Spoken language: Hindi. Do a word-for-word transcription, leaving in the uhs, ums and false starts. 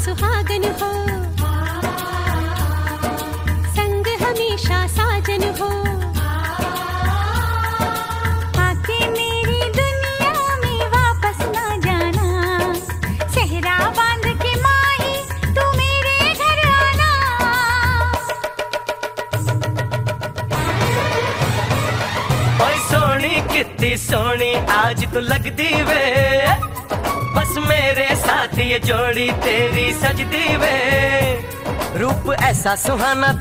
सुहागन हो, संग हमेशा साजन हो। आके मेरी दुनिया में वापस ना जाना, सेहरा बांध के माही तू मेरे घर आना। ओए सोनी कितनी सोनी आज तू लगदी वे, बस मेरे साथ ये जोड़ी तेरी सजदी वे। रूप ऐसा सुहाना